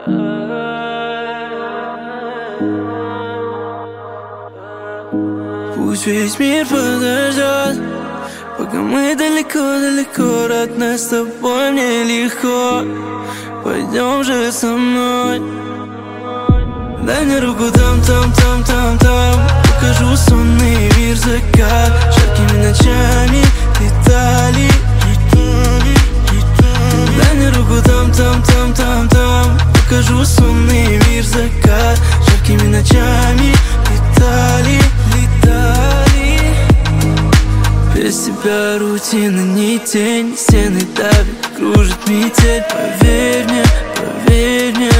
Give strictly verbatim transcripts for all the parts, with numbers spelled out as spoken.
Пусть весь мир подождет, пока мы далеко-далеко, родная, с тобой мне легко. Пойдем же со мной. Дай мне руку там, там, там, там, там. Покажу сонный мир, закат, жаркими ночами летали. Дай мне руку там, там, там, там, там. Покажу сонный мир, закат, жаркими ночами летали, летали. Без тебя рутина, ни тень, стены давят, кружит метель. Поверь мне, поверь мне.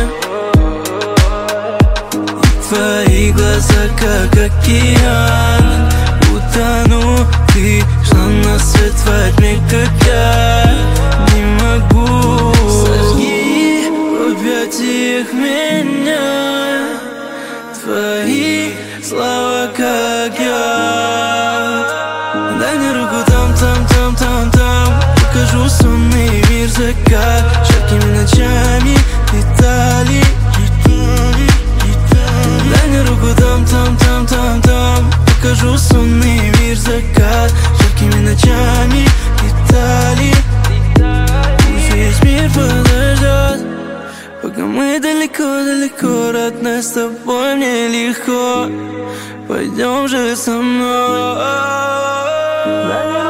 И твои глаза, как океан, утону. Ты шла на свет во тьме, как я не могу. Сожги в объятиях меня, твои слова, как яд. Дай мне руку там, там, там, там, там. Покажу сонный мир, закат, жаркими ночами летали. Дай мне руку там, там, там, там, там. Покажу сонный мир, закат, жаркими ночами летали. Пусть весь мир подождет, пока мы далеко-далеко, родная, с тобой мне легко. Пойдем же со мной.